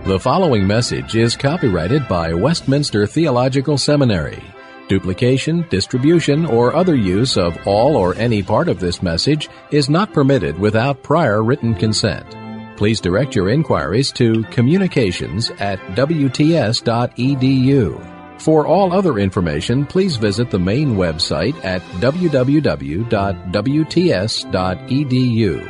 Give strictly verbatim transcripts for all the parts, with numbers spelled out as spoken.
The following message is copyrighted by Westminster Theological Seminary. Duplication, distribution, or other use of all or any part of this message is not permitted without prior written consent. Please direct your inquiries to communications at w t s dot e d u. For all other information, please visit the main website at w w w dot w t s dot e d u.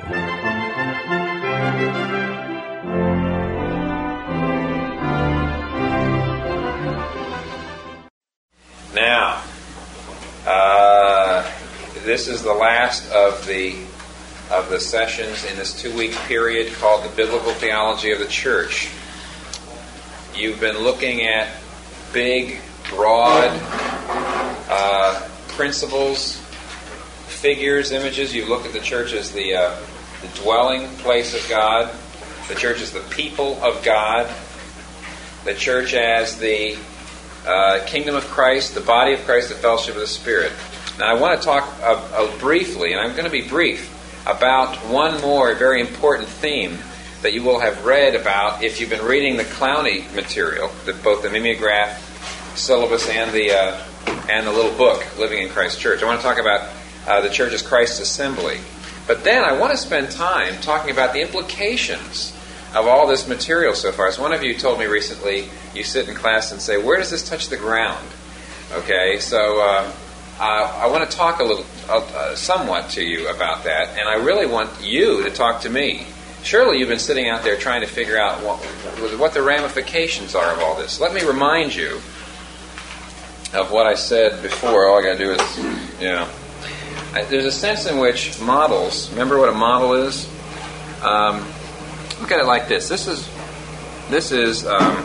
Now, uh, this is the last of the of the sessions in this two-week period called the Biblical Theology of the Church. You've been looking at big, broad uh, principles, figures, images. You've looked at the church as the, uh, the dwelling place of God, the church as the people of God, the church as the uh, kingdom of Christ, the body of Christ, the fellowship of the Spirit. Now I want to talk uh, uh, briefly, and I'm going to be brief, about one more very important theme that you will have read about if you've been reading the Clowney material, the, both the mimeograph syllabus and the uh, and the little book, Living in Christ Church. I want to talk about uh, the church as Christ's assembly. But then I want to spend time talking about the implications of all this material so far. As one of you told me recently, you sit in class and say, where does this touch the ground? Okay, so uh, uh, I want to talk a little, uh, somewhat to you about that, and I really want you to talk to me. Surely you've been sitting out there trying to figure out what, what the ramifications are of all this. Let me remind you of what I said before. All I got to do is, you know, I, there's a sense in which models, remember what a model is? Um, look at it like this. This is, this is, um,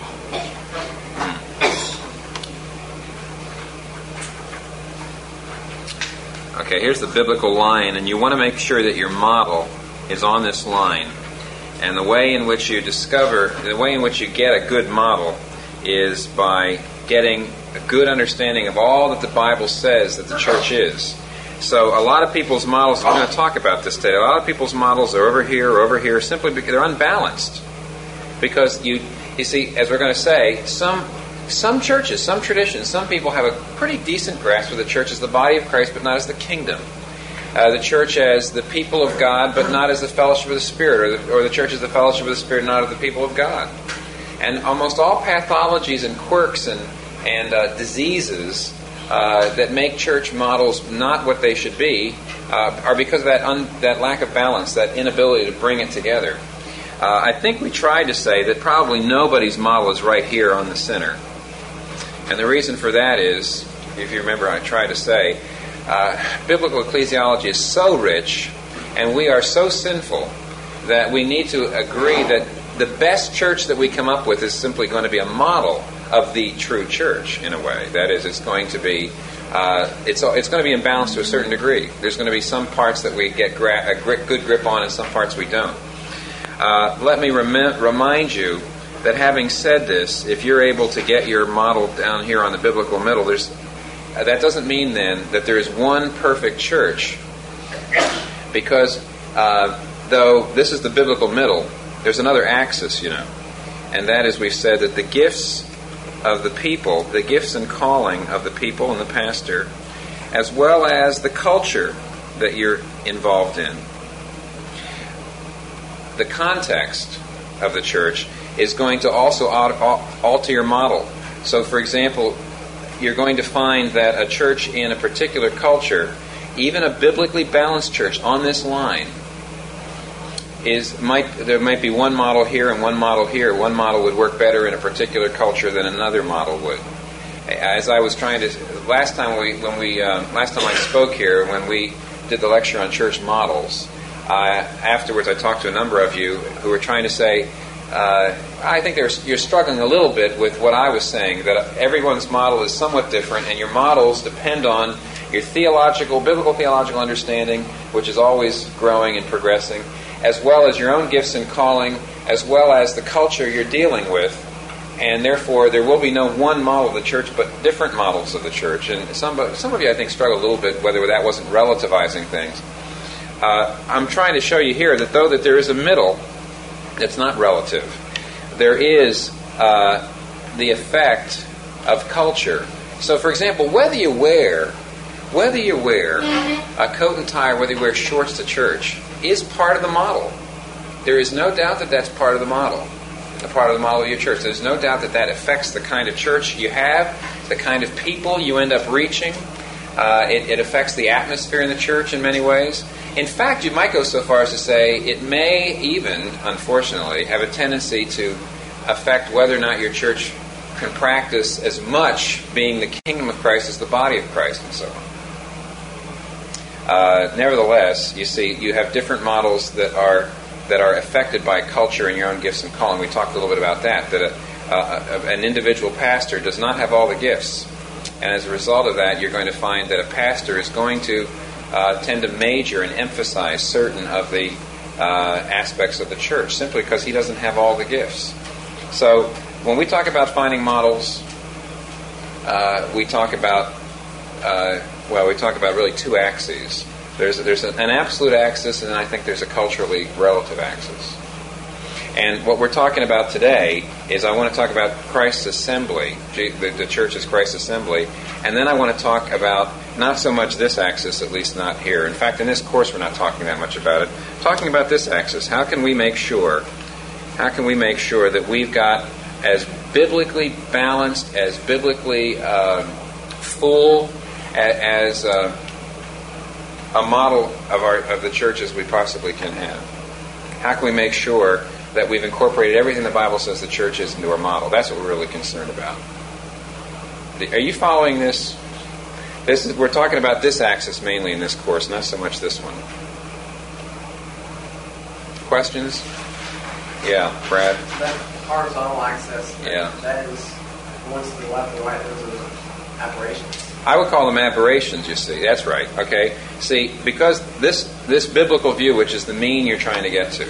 okay, here's the biblical line, and you want to make sure that your model is on this line. And the way in which you discover, the way in which you get a good model is by getting a good understanding of all that the Bible says that the church is. So a lot of people's models, we're going to talk about this today, a lot of people's models are over here or over here simply because they're unbalanced. Because you, you see, as we're going to say, some some churches, some traditions, some people have a pretty decent grasp of the church as the body of Christ, but not as the kingdom. Uh, the church as the people of God, but not as the fellowship of the Spirit, or the, or the church as the fellowship of the Spirit, not as the people of God. And almost all pathologies and quirks and, and uh, diseases uh, that make church models not what they should be uh, are because of that, un, that lack of balance, that inability to bring it together. Uh, I think we tried to say that probably nobody's model is right here on the center. And the reason for that is, if you remember, I tried to say, Uh, biblical ecclesiology is so rich and we are so sinful that we need to agree that the best church that we come up with is simply going to be a model of the true church in a way. That is, it's going to be uh, it's it's going to be in balance to a certain degree. There's going to be some parts that we get gra- a grip, good grip on and some parts we don't. Uh, let me rem- remind you that having said this, if you're able to get your model down here on the biblical middle, there's Uh, that doesn't mean then that there is one perfect church, because uh, though this is the biblical middle, there's another axis, you know, and that is, we've said that the gifts of the people, the gifts and calling of the people and the pastor, as well as the culture that you're involved in, the context of the church is going to also alter your model. So, for example, you're going to find that a church in a particular culture, even a biblically balanced church on this line, is might there might be one model here and one model here. One model would work better in a particular culture than another model would. As I was trying to last time we when we uh, last time I spoke here, when we did the lecture on church models, uh, afterwards I talked to a number of you who were trying to say, Uh, I think there's, you're struggling a little bit with what I was saying, that everyone's model is somewhat different, and your models depend on your theological, biblical theological understanding, which is always growing and progressing, as well as your own gifts and calling, as well as the culture you're dealing with, and therefore there will be no one model of the church, but different models of the church. And some, some of you, I think, struggle a little bit whether that wasn't relativizing things. Uh, I'm trying to show you here that though that there is a middle, it's not relative. there is uh, the effect of culture. So, for example, whether you wear whether you wear a coat and tie or whether you wear shorts to church is part of the model. There is no doubt that that's part of the model, a part of the model of your church. There's no doubt that that affects the kind of church you have, the kind of people you end up reaching. Uh, it, it affects the atmosphere in the church in many ways. In fact, you might go so far as to say it may even, unfortunately, have a tendency to affect whether or not your church can practice as much being the kingdom of Christ as the body of Christ and so on. Uh, nevertheless, you see, you have different models that are that are affected by culture and your own gifts and calling. We talked a little bit about that, that a, uh, an individual pastor does not have all the gifts. And as a result of that, you're going to find that a pastor is going to uh, tend to major and emphasize certain of the uh, aspects of the church simply because he doesn't have all the gifts. So when we talk about finding models, uh, we talk about uh, well, we talk about really two axes. There's there's an absolute axis, and then I think there's a culturally relative axis. And what we're talking about today is I want to talk about Christ's assembly, the, the church's Christ's assembly, and then I want to talk about not so much this axis, at least not here. In fact, in this course, we're not talking that much about it. Talking about this axis, how can we make sure? How can we make sure that we've got as biblically balanced, as biblically uh, full, as uh, a model of our of the church as we possibly can have? How can we make sure that we've incorporated everything the Bible says the church is into our model? That's what we're really concerned about. Are you following this? This is we're talking about this axis mainly in this course, not so much this one. Questions? Yeah, Brad. That horizontal axis. Yeah. That is ones to the left and right. Those are aberrations. I would call them aberrations, you see. That's right. Okay? See, because this this biblical view, which is the mean you're trying to get to,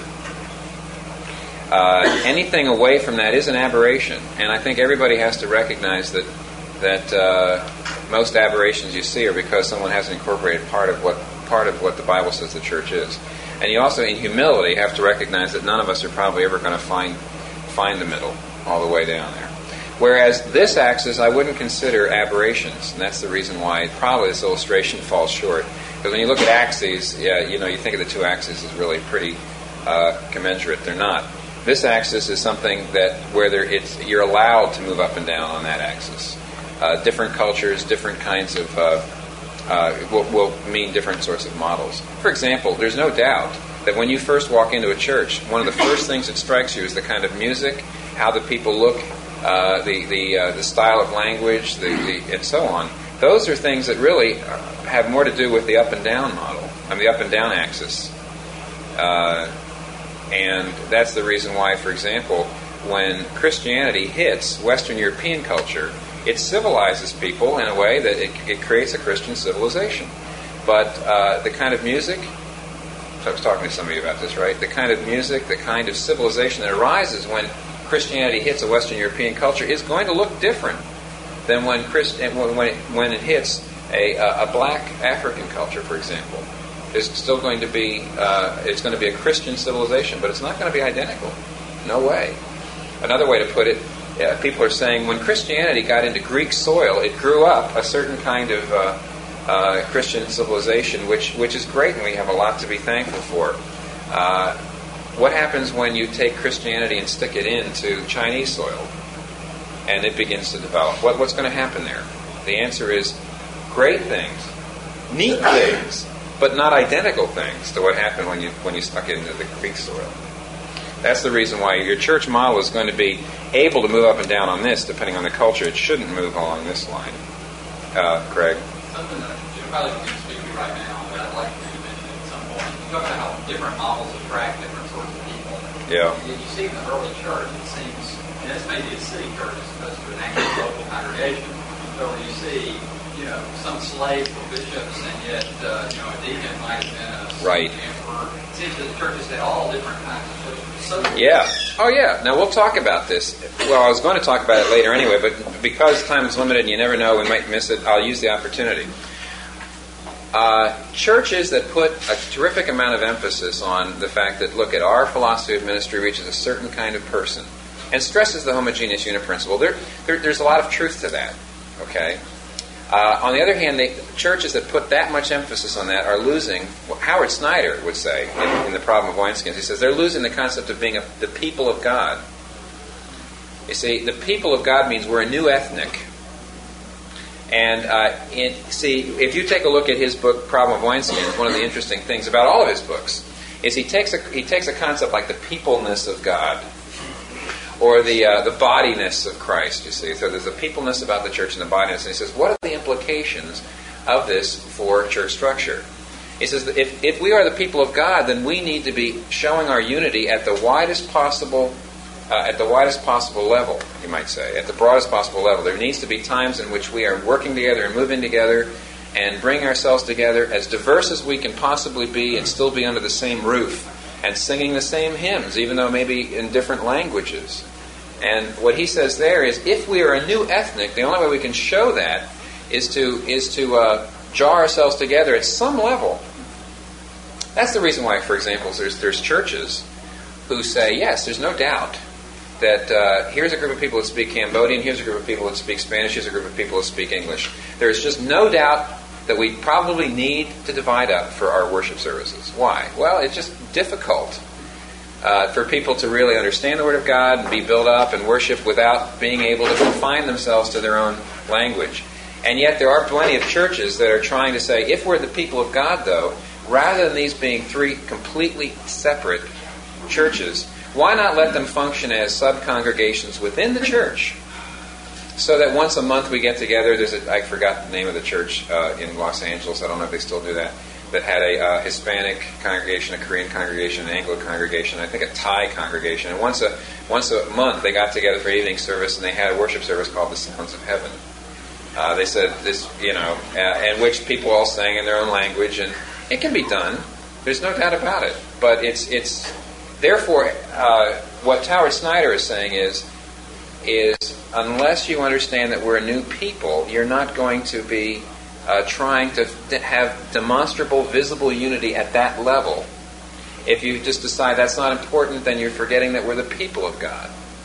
uh, anything away from that is an aberration. And I think everybody has to recognize that that uh, most aberrations you see are because someone hasn't incorporated part of what part of what the Bible says the church is. And you also, in humility, have to recognize that none of us are probably ever going to find find the middle all the way down there. Whereas this axis I wouldn't consider aberrations, and that's the reason why probably this illustration falls short. Because when you look at axes, yeah, you know, you think of the two axes as really pretty uh, commensurate. They're not. This axis is something that where there, it's you're allowed to move up and down on that axis. Uh, different cultures, different kinds of uh, uh, will, will mean different sorts of models. For example, there's no doubt that when you first walk into a church, one of the first things that strikes you is the kind of music, how the people look. Uh, the the uh, the style of language, the, the and so on. Those are things that really have more to do with the up and down model, I mean the up and down axis. Uh, and that's the reason why, for example, when Christianity hits Western European culture, it civilizes people in a way that it, it creates a Christian civilization. But uh, the kind of music, I was talking to somebody about this, right? The kind of music, the kind of civilization that arises when Christianity hits a Western European culture is going to look different than when Christ, when it, when it hits a, a black African culture, for example. There's still going to be uh, it's going to be a Christian civilization, but it's not going to be identical. No way. Another way to put it, uh, people are saying when Christianity got into Greek soil, it grew up a certain kind of uh, uh, Christian civilization, which which is great, and we have a lot to be thankful for. Uh, What happens when you take Christianity and stick it into Chinese soil and it begins to develop? What, what's going to happen there? The answer is great things, neat things, but not identical things to what happened when you when you stuck it into the Greek soil. That's the reason why your church model is going to be able to move up and down on this, depending on the culture. It shouldn't move along this line. Uh, Craig? Something that you probably can't speak to right now, but I'd like to mention at some point. You talk about how different models attract different sorts of people. Yeah. And you see in the early church, it seems, and this may be a city church as opposed to an actual local congregation, but where you see, you know, some slave for bishops, and yet, uh, you know, a deacon might have been a right. emperor. It seems that the churches had all different kinds of social. Yeah. Oh, yeah. Now, we'll talk about this. Well, I was going to talk about it later anyway, but because time is limited and you never know, we might miss it, I'll use the opportunity. Uh, churches that put a terrific amount of emphasis on the fact that, look, at our philosophy of ministry reaches a certain kind of person, and stresses the homogeneous unit principle. There, there, there's a lot of truth to that. Okay. Uh, on the other hand, the churches that put that much emphasis on that are losing. What Howard Snyder would say in, in The Problem of Wineskins. He says they're losing the concept of being a, the people of God. You see, the people of God means we're a new ethnic. And uh, in, see, if you take a look at his book, Problem of Wineskins, one of the interesting things about all of his books is he takes a he takes a concept like the peopleness of God, or the uh, the bodiness of Christ. You see, so there's a peopleness about the church and the bodiness, and he says, what are the implications of this for church structure? He says that if if we are the people of God, then we need to be showing our unity at the widest possible. Uh, at the widest possible level, you might say, at the broadest possible level. There needs to be times in which we are working together and moving together and bringing ourselves together as diverse as we can possibly be and still be under the same roof and singing the same hymns, even though maybe in different languages. And what he says there is, if we are a new ethnic, the only way we can show that is to is to uh, jar ourselves together at some level. That's the reason why, for example, there's there's churches who say, yes, there's no doubt that uh, here's a group of people that speak Cambodian, here's a group of people that speak Spanish, here's a group of people that speak English. There's just no doubt that we probably need to divide up for our worship services. Why? Well, it's just difficult uh, for people to really understand the Word of God and be built up and worship without being able to confine themselves to their own language. And yet there are plenty of churches that are trying to say, if we're the people of God, though, rather than these being three completely separate churches, why not let them function as sub-congregations within the church, so that once a month we get together? There's a, I forgot the name of the church uh, in Los Angeles, I don't know if they still do that, that had a uh, Hispanic congregation, a Korean congregation, an Anglo congregation, I think a Thai congregation. And once a once a month they got together for evening service, and they had a worship service called the Sounds of Heaven. Uh, they said this, you know, uh, in which people all sang in their own language, and it can be done. There's no doubt about it. But it's it's therefore uh, what Howard Snyder is saying is is unless you understand that we're a new people, you're not going to be uh, trying to have demonstrable, visible unity at that level. If you just decide that's not important, then you're forgetting that we're the people of God.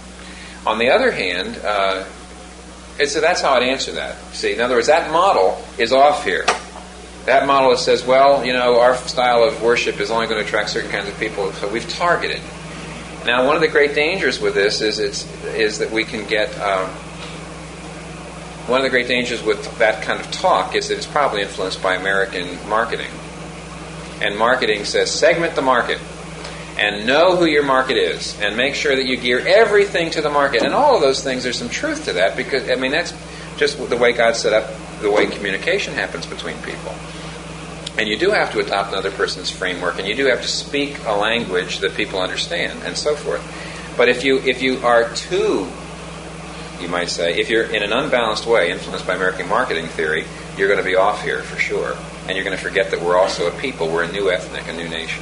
On the other hand, uh, it's, so that's how I'd answer that. See, in other words, that model is off here. That model that says, well, you know, our style of worship is only going to attract certain kinds of people, so we've targeted. Now, one of the great dangers with this is it's is that we can get. Um, one of the great dangers with that kind of talk is that it's probably influenced by American marketing. And marketing says, segment the market, and know who your market is, and make sure that you gear everything to the market. And all of those things, there's some truth to that, because, I mean, that's just the way God set up the way communication happens between people. And you do have to adopt another person's framework, and you do have to speak a language that people understand, and so forth. But if you if you are too, you might say, if you're in an unbalanced way influenced by American marketing theory, you're going to be off here for sure. And you're going to forget that we're also a people. We're a new ethnic, a new nation.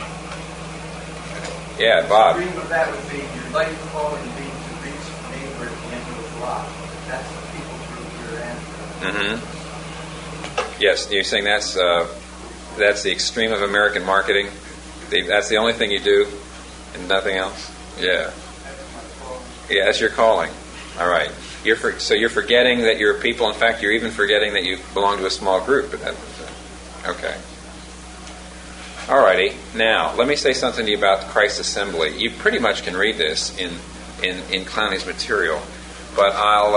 Yeah, Bob. The dream of that would be your life calling being to reach the neighbor at the end of his life. That's the people group you're in. Mm-hmm. Yes, you're saying that's uh, that's the extreme of American marketing. The, that's the only thing you do, and nothing else. Yeah. Yeah, that's your calling. All right. You're for, so you're forgetting that you're a people. In fact, you're even forgetting that you belong to a small group. But that, okay. All righty. Now, let me say something to you about Christ's Assembly. You pretty much can read this in in, in Clowney's material, but I'll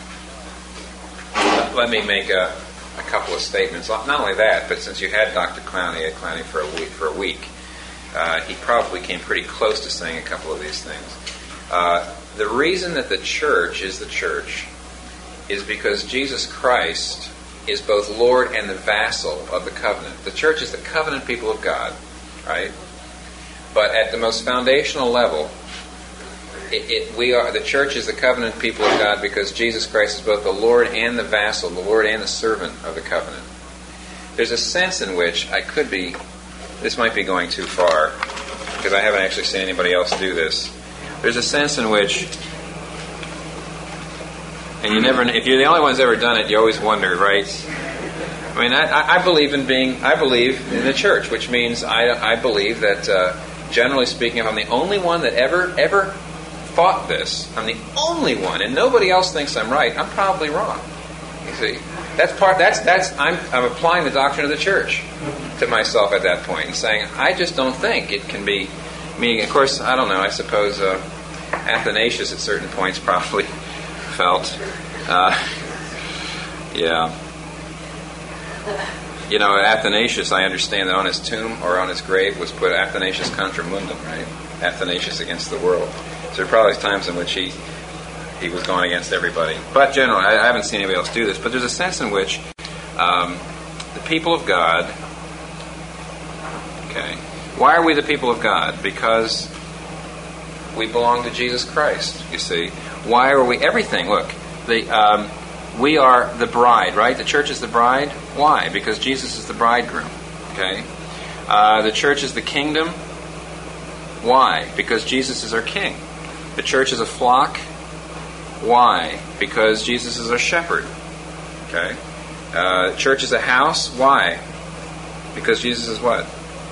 uh, let me make a, a couple of statements. Not only that, but since you had Doctor Clowney at Clowney for a week, for a week, uh, he probably came pretty close to saying a couple of these things. Uh, the reason that the church is the church is because Jesus Christ is both Lord and the vassal of the covenant. The church is the covenant people of God, right? But at the most foundational level, it, it, we are the church is the covenant people of God because Jesus Christ is both the Lord and the vassal, the Lord and the servant of the covenant. There's a sense in which I could be, this might be going too far, because I haven't actually seen anybody else do this. There's a sense in which, and you never, if you're the only one who's ever done it, you always wonder, right? I mean, I, I believe in being, I believe in the church, which means I, I believe that, uh, generally speaking, if I'm the only one that ever, ever thought this, I'm the only one, and nobody else thinks I'm right, I'm probably wrong. You see, that's part. That's that's. I'm I'm applying the doctrine of the church to myself at that point, and saying I just don't think it can be. Meaning, of course, I don't know. I suppose uh, Athanasius at certain points probably felt, uh, yeah. You know, Athanasius, I understand that on his tomb or on his grave was put Athanasius contra mundum, right? Athanasius against the world. So there are probably times in which he he was going against everybody. But generally, I, I haven't seen anybody else do this, but there's a sense in which um, the people of God, okay, why are we the people of God? Because we belong to Jesus Christ, you see. Why are we everything? Look, the um, we are the bride, right? The church is the bride. Why? Because Jesus is the bridegroom. Okay. Uh, the church is the kingdom. Why? Because Jesus is our king. The church is a flock. Why? Because Jesus is our shepherd. Okay. Uh, the church is a house. Why? Because Jesus is what?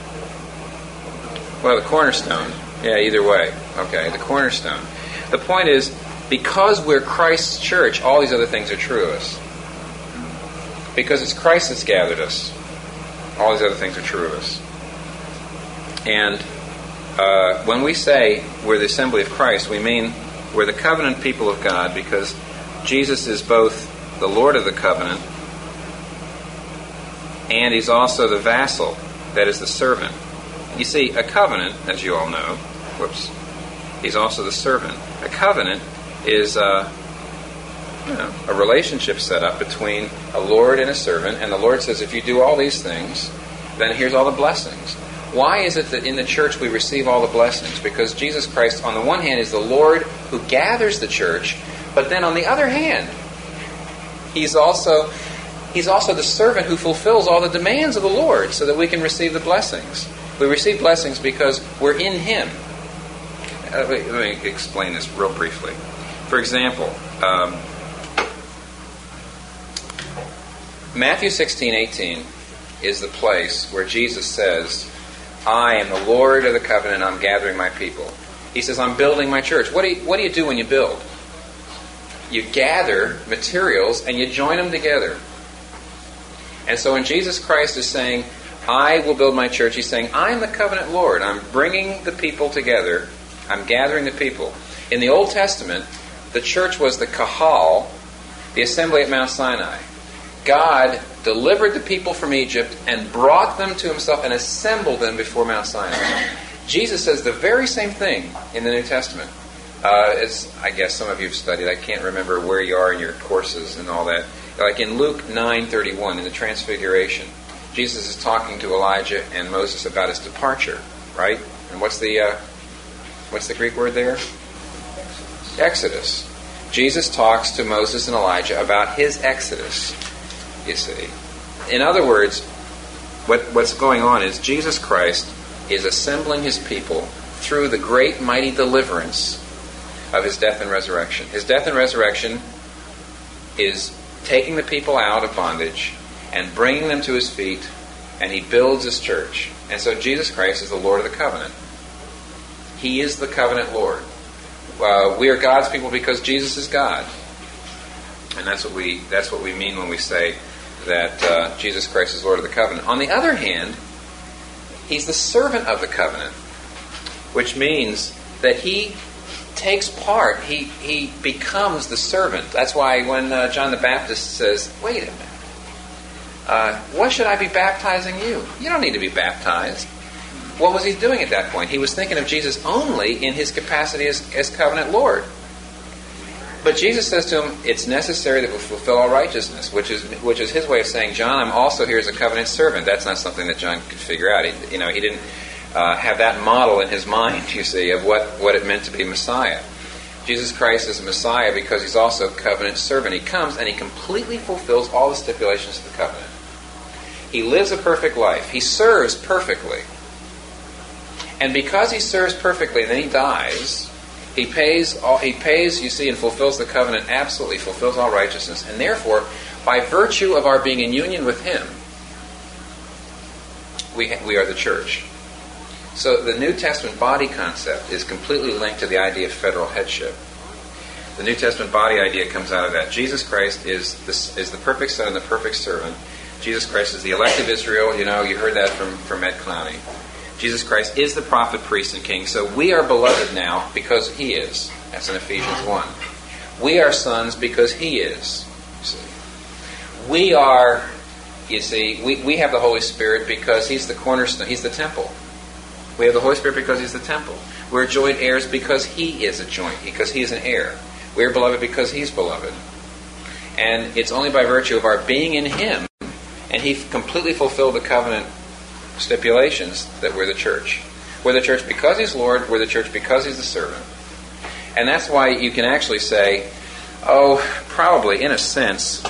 Well, the cornerstone. Yeah, either way. Okay, the cornerstone. The point is, because we're Christ's church, all these other things are true of us. Because it's Christ that's gathered us, all these other things are true of us. And uh, when we say we're the assembly of Christ, we mean we're the covenant people of God because Jesus is both the Lord of the covenant and He's also the vassal, that is the servant. You see, a covenant, as you all know, whoops, He's also the servant. A covenant is uh, you know, a relationship set up between a Lord and a servant, and the Lord says, if you do all these things, then here's all the blessings. Why is it that in the church we receive all the blessings? Because Jesus Christ, on the one hand, is the Lord who gathers the church, but then on the other hand, He's also He's also the servant who fulfills all the demands of the Lord so that we can receive the blessings. We receive blessings because we're in Him. Uh, wait, let me explain this real briefly. For example, um, Matthew sixteen eighteen is the place where Jesus says, I am the Lord of the covenant, I'm gathering my people. He says, I'm building my church. What do you, what do you do when you build? You gather materials and you join them together. And so when Jesus Christ is saying, I will build my church, He's saying, I am the covenant Lord. I'm bringing the people together. I'm gathering the people. In the Old Testament, the church was the kahal, the assembly at Mount Sinai. God delivered the people from Egypt and brought them to Himself and assembled them before Mount Sinai. Jesus says the very same thing in the New Testament. Uh, as I guess some of you have studied, I can't remember where you are in your courses and all that. Like in Luke nine thirty-one, in the Transfiguration, Jesus is talking to Elijah and Moses about his departure, right? And what's the uh, what's the Greek word there? Exodus. Exodus. Jesus talks to Moses and Elijah about his exodus, you see. In other words, what, what's going on is Jesus Christ is assembling His people through the great mighty deliverance of His death and resurrection. His death and resurrection is taking the people out of bondage and bringing them to His feet, and He builds His church. And so Jesus Christ is the Lord of the covenant. He is the covenant Lord. Uh, we are God's people because Jesus is God. And that's what we that's what we mean when we say that uh, Jesus Christ is Lord of the covenant. On the other hand, He's the servant of the covenant, which means that He takes part. He he becomes the servant. That's why when uh, John the Baptist says, wait a minute, uh, why should I be baptizing you? You don't need to be baptized. What was he doing at that point? He was thinking of Jesus only in His capacity as, as covenant Lord. But Jesus says to him, it's necessary that we fulfill all righteousness, which is which is His way of saying, John, I'm also here as a covenant servant. That's not something that John could figure out. He, you know, he didn't uh, have that model in his mind, you see, of what, what it meant to be Messiah. Jesus Christ is a Messiah because He's also a covenant servant. He comes and He completely fulfills all the stipulations of the covenant. He lives a perfect life. He serves perfectly. And because He serves perfectly and then He dies, He pays, all, he pays, you see, and fulfills the covenant, absolutely fulfills all righteousness. And therefore, by virtue of our being in union with Him, we, we are the church. So the New Testament body concept is completely linked to the idea of federal headship. The New Testament body idea comes out of that. Jesus Christ is the, is the perfect son and the perfect servant. Jesus Christ is the elect of Israel. You know, you heard that from, from Ed Clowney. Jesus Christ is the prophet, priest, and king. So we are beloved now because he is. That's in Ephesians one. We are sons because he is. You see. We are, you see, we, we have the Holy Spirit because he's the cornerstone. He's the temple. We have the Holy Spirit because he's the temple. We're joint heirs because he is a joint, because he is an heir. We are beloved because he's beloved. And it's only by virtue of our being in him, and he completely fulfilled the covenant stipulations, that we're the church. We're the church because he's Lord. We're the church because he's the servant. And that's why you can actually say, oh, probably, in a sense,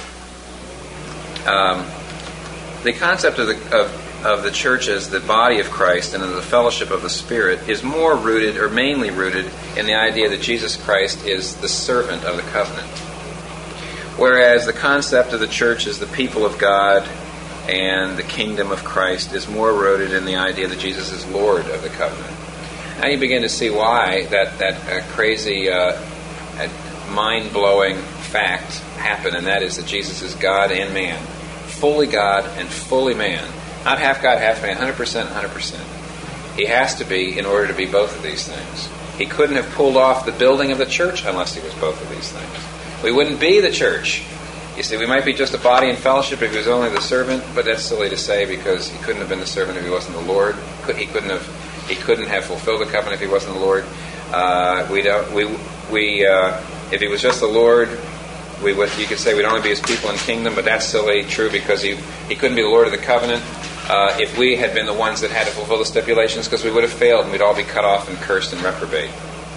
um, the concept of the of, of the church as the body of Christ and of the fellowship of the Spirit is more rooted, or mainly rooted, in the idea that Jesus Christ is the servant of the covenant. Whereas the concept of the church as the people of God and the kingdom of Christ is more rooted in the idea that Jesus is Lord of the covenant. Now you begin to see why that, that uh, crazy, uh, mind-blowing fact happened, and that is that Jesus is God and man. Fully God and fully man. Not half God, half man, one hundred percent, one hundred percent. He has to be in order to be both of these things. He couldn't have pulled off the building of the church unless he was both of these things. We wouldn't be the church. You see, we might be just a body in fellowship if he was only the servant, but that's silly to say because he couldn't have been the servant if he wasn't the Lord. He couldn't have, he couldn't have fulfilled the covenant if he wasn't the Lord. Uh, we don't. We we uh, if he was just the Lord, we would. You could say we'd only be his people in kingdom, but that's silly. True, because he he couldn't be the Lord of the covenant uh, if we had been the ones that had to fulfill the stipulations, because we would have failed and we'd all be cut off and cursed and reprobate.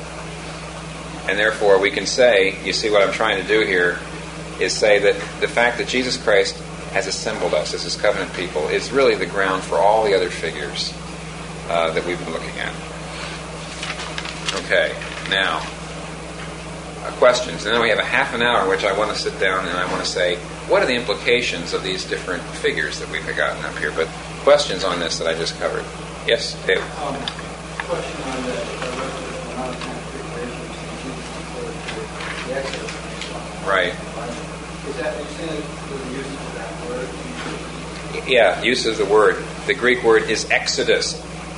And therefore, we can say, you see what I'm trying to do here, is say that the fact that Jesus Christ has assembled us as his covenant people is really the ground for all the other figures uh, that we've been looking at. Okay, now, uh, questions. And then we have a half an hour in which I want to sit down and I want to say, what are the implications of these different figures that we've gotten up here? But questions on this that I just covered. Yes, Dave? Um, question on the, the amount of time figurations in Jesus the Exodus. Right. Is that, you saying the use of that word? Yeah, use of the word. The Greek word is exodus,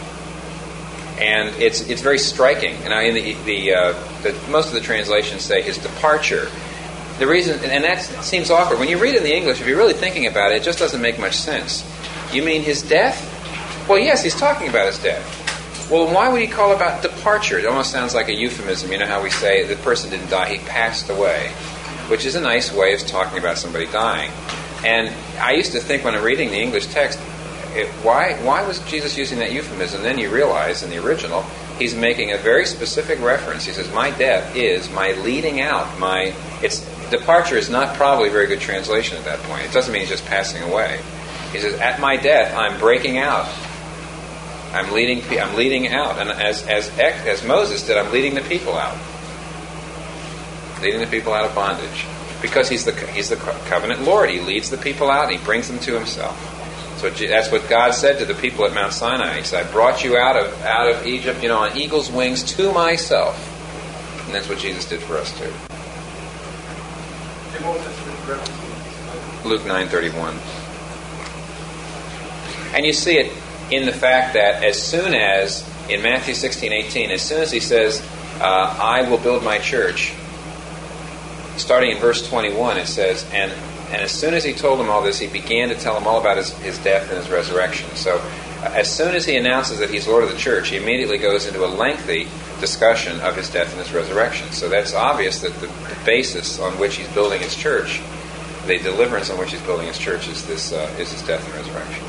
and it's it's very striking. And I, in the the, uh, the most of the translations say his departure. The reason, and that seems awkward when you read it in the English. If you're really thinking about it, it just doesn't make much sense. You mean his death? Well, yes, he's talking about his death. Well, why would he call about departure? It almost sounds like a euphemism. You know how we say the person didn't die; he passed away, which is a nice way of talking about somebody dying. And I used to think when I'm reading the English text, it, why why was Jesus using that euphemism? And then you realize in the original, he's making a very specific reference. He says, my death is my leading out. My it's departure is not probably a very good translation at that point. It doesn't mean he's just passing away. He says, at my death, I'm breaking out. I'm leading I'm leading out. And as, as, as Moses did, I'm leading the people out. Leading the people out of bondage, because he's the he's the covenant Lord. He leads the people out and he brings them to himself. So that's what God said to the people at Mount Sinai. He said, "I brought you out of out of Egypt, you know, on eagle's wings to myself." And that's what Jesus did for us too. Luke nine thirty-one. And you see it in the fact that as soon as in Matthew sixteen eighteen, as soon as he says, uh, "I will build my church." Starting in verse twenty-one, it says, and, and as soon as he told them all this, he began to tell them all about his, his death and his resurrection. So uh, as soon as he announces that he's Lord of the church, he immediately goes into a lengthy discussion of his death and his resurrection. So that's obvious that the, the basis on which he's building his church, the deliverance on which he's building his church, is, this, uh, is his death and resurrection.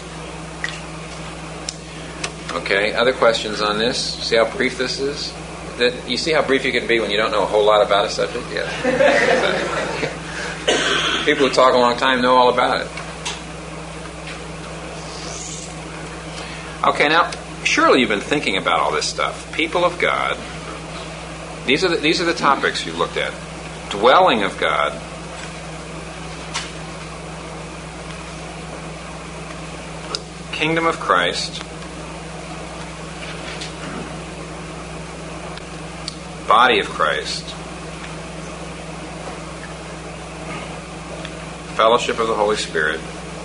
Okay, other questions on this? See how brief this is? That you see how brief you can be when you don't know a whole lot about a subject? Yeah. People who talk a long time know all about it. Okay, now, surely you've been thinking about all this stuff. People of God. These are the, these are the topics you've looked at. Dwelling of God. Kingdom of Christ. body of Christ, fellowship of the Holy Spirit.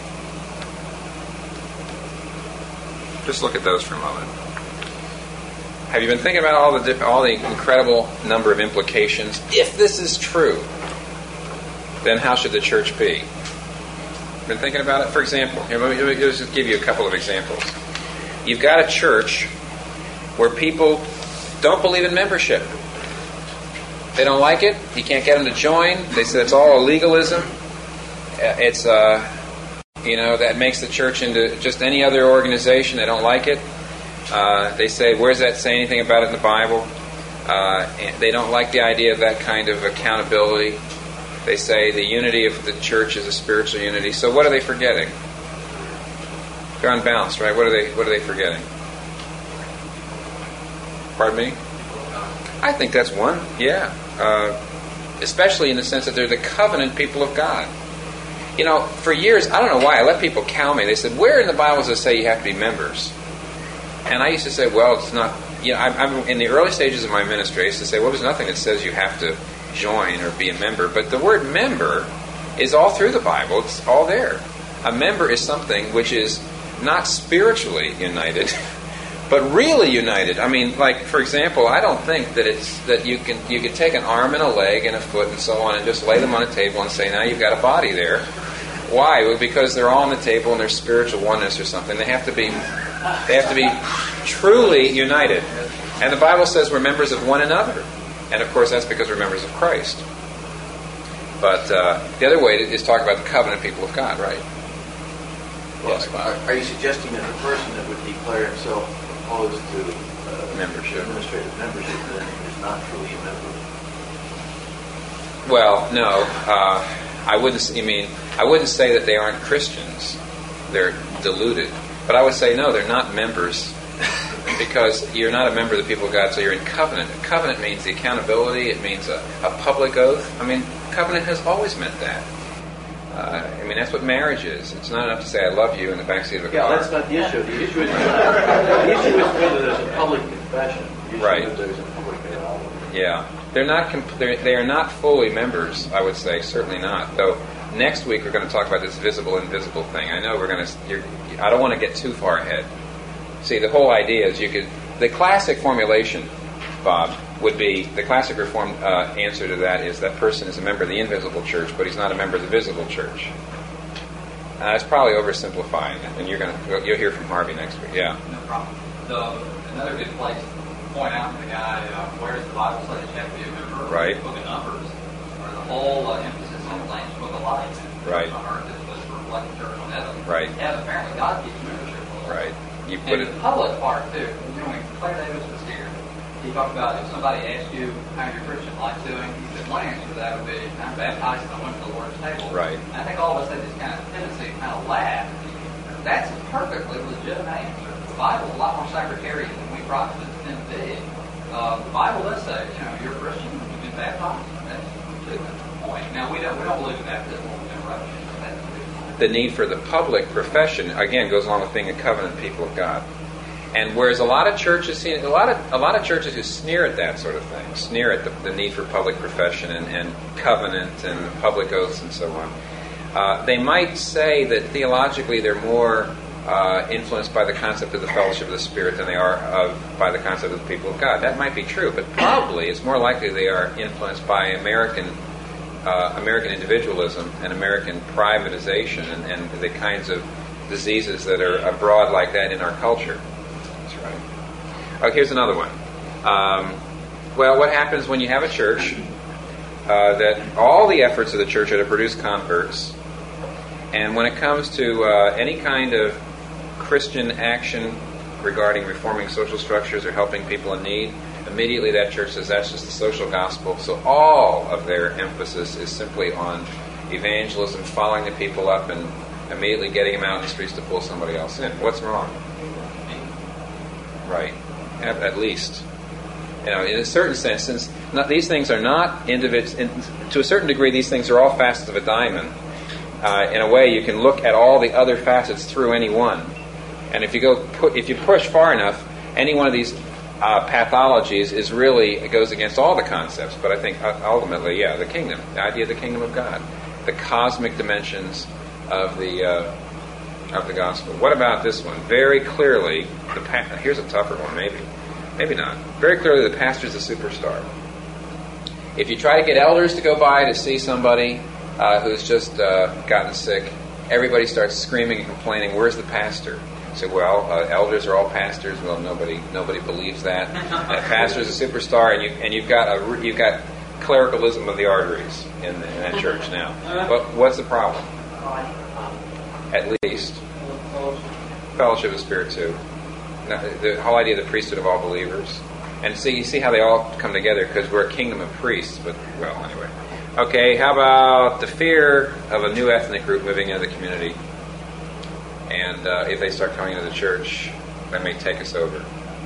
Just look at those for a moment. Have you been thinking about all the diff- all the incredible number of implications? If this is true, then how should the church be? Been thinking about it? For example, here, let me, let me just give you a couple of examples. You've got a church where people don't believe in membership. They don't like it. You can't get them to join. They say it's all a legalism. It's uh, you know, that makes the church into just any other organization. They don't like it. Uh, they say, where does that say anything about it in the Bible? Uh, and they don't like the idea of that kind of accountability. They say the unity of the church is a spiritual unity. So what are they forgetting? They're unbalanced, right? What are they? What are they forgetting? Pardon me? I think that's one. Yeah, uh, especially in the sense that they're the covenant people of God. You know, for years, I don't know why, I let people cow me. They said, where in the Bible does it say you have to be members? And I used to say, well, it's not, you know, I'm, I'm in the early stages of my ministry, I used to say, well, there's nothing that says you have to join or be a member. But the word member is all through the Bible. It's all there. A member is something which is not spiritually united, but really united. I mean, like, for example, I don't think that it's that you can you can take an arm and a leg and a foot and so on and just lay them on a table and say, now you've got a body there. Why? Well, because they're all on the table and there's spiritual oneness or something. They have to be they have to be truly united. And the Bible says we're members of one another. And of course that's because we're members of Christ. But uh, the other way is talk about the covenant people of God, right? Well, Yes, Bob. are, are you suggesting that the person that would declare himself opposed to uh, Membership. administrative membership then is not truly a member? Well, no. Uh, I wouldn't. I mean, I wouldn't say that they aren't Christians. They're deluded. But I would say no, they're not members because you're not a member of the people of God. So you're in covenant. A covenant means the accountability. It means a, a public oath. I mean, covenant has always meant that. Uh, I mean, that's what marriage is. It's not enough to say I love you in the backseat of a Yeah, car. that's not the issue. The issue is the issue is whether there's a public confession. The issue Right. is there's a public avowal. Yeah, they're not. Comp- they're, they are not fully members. I would say certainly not. Though next week we're going to talk about this visible invisible thing. I know we're going to. You're, I don't want to get too far ahead. See, the whole idea is you could. The classic formulation, Bob, would be the classic Reformed uh, answer to that is that person is a member of the invisible church, but he's not a member of the visible church. Uh, it's probably oversimplifying it, and you're going to. You'll hear from Harvey next week. Yeah. No problem. The, another good place to point out to the guy, uh, where does the Bible say that you have to be a member? Right. The book of Numbers, where the whole uh, emphasis on the Lamb's Book of Life. Right. On earth is supposed to reflect the church on heaven. Right. Yeah, apparently God gives membership. Right. You put And it. the public part, too. You know, when Claire Davis was here, he talked about if somebody asked you how your Christian life's doing, he said one answer to that would be, I'm baptized and I went to the Lord's table. Right. And I think all of us have this kind of tendency to kind of laugh. That's a perfectly legitimate answer. The Bible's a lot more secretariat than we Protestants tend to be. Uh, the Bible does say, you know, you're a Christian, you've been baptized. That's the point. Now, we don't, we don't believe in baptismal interruption. That's the big point. The need for the public profession again goes along with being a covenant people of God. And whereas a lot of churches, see, a lot of a lot of churches who sneer at that sort of thing, sneer at the, the need for public profession and, and covenant and public oaths and so on, uh, they might say that theologically they're more uh, influenced by the concept of the fellowship of the Spirit than they are of, by the concept of the people of God. That might be true, but probably it's more likely they are influenced by American uh, American individualism and American privatization and, and the kinds of diseases that are abroad like that in our culture. Okay, here's another one. Um, well, what happens when you have a church uh, that all the efforts of the church are to produce converts, and when it comes to uh, any kind of Christian action regarding reforming social structures or helping people in need, immediately that church says that's just the social gospel. So all of their emphasis is simply on evangelism, following the people up, and immediately getting them out in the streets to pull somebody else in. What's wrong? Right. At, at least, you know, in a certain sense, since not, these things are not individual. To a certain degree, these things are all facets of a diamond. Uh, in a way, you can look at all the other facets through any one, and if you go, pu- if you push far enough, any one of these uh, pathologies is really, it goes against all the concepts, but I think uh, ultimately, yeah, the kingdom, the idea of the kingdom of God, the cosmic dimensions of the uh, of the gospel. What about this one? Very clearly, the pa- here's a tougher one, maybe, maybe not. Very clearly, the pastor's a superstar. If you try to get elders to go by to see somebody uh, who's just uh, gotten sick, everybody starts screaming and complaining, "Where's the pastor?" Say, well, uh, elders are all pastors. Well, nobody nobody believes that. A pastor is a superstar, and you and you've got a you've got clericalism of the arteries in, the, in that church now. What, what's the problem? At least fellowship of spirit too. Now, the whole idea of the priesthood of all believers, and see you see how they all come together because we're a kingdom of priests. But well, anyway. Okay, how about the fear of a new ethnic group moving into the community? And uh, if they start coming into the church, they may take us over.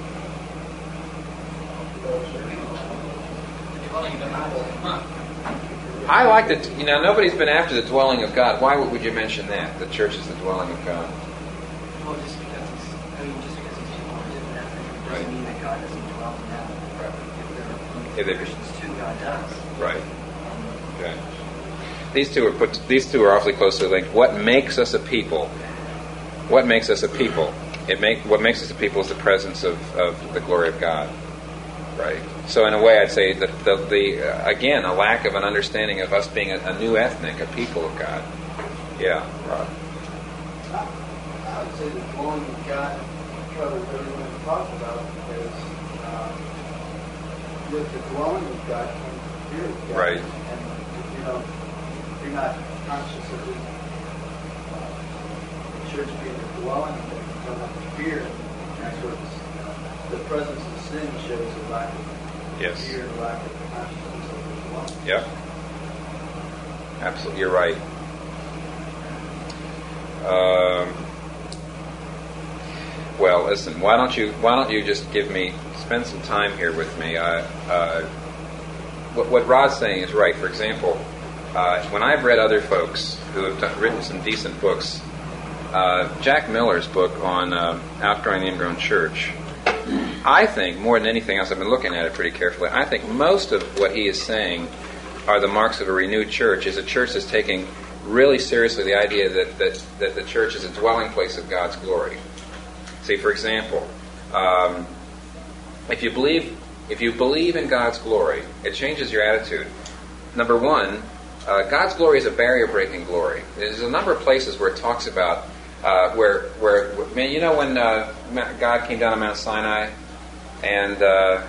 I like that, you know, nobody's been after the dwelling of God. Why would you mention that? The church is the dwelling of God. Well, just because it's, I mean, just because it's people who live in Africa doesn't Right. mean that God doesn't dwell in them. Right. If If they're they- Christians too, God does. Right. Okay. These two are put. These two are awfully closely linked. What makes us a people? What makes us a people? It make what makes us a people is the presence of, of the glory of God. Right. So in a way, I'd say that the, the uh, again a lack of an understanding of us being a, a new ethnic, a people of God. Yeah. Rob. I would say the dwelling of God covers everything we talked about because uh, with the dwelling of God comes the fear of God. Right. And if you know, if you're not conscious of the uh, church being a dwelling, that you don't have the fear. That's what it's, the presence of sin shows a lack of Yes. fear, a lack of consciousness of the dwelling. Yep. Absolutely, you're right. Um, well, listen. Why don't you? Why don't you just give me? Spend some time here with me. Uh, uh, what, what Rod's saying is right. For example, uh, when I've read other folks who have done, written some decent books, uh, Jack Miller's book on uh, outgrowing the ingrown church. I think more than anything else, I've been looking at it pretty carefully. I think most of what he is saying are the marks of a renewed church. Is a church that's taking really seriously the idea that, that, that the church is a dwelling place of God's glory. See, for example, um, if you believe if you believe in God's glory, it changes your attitude. Number one, uh, God's glory is a barrier-breaking glory. There's a number of places where it talks about uh, where where man, you know when uh, God came down on Mount Sinai, and uh,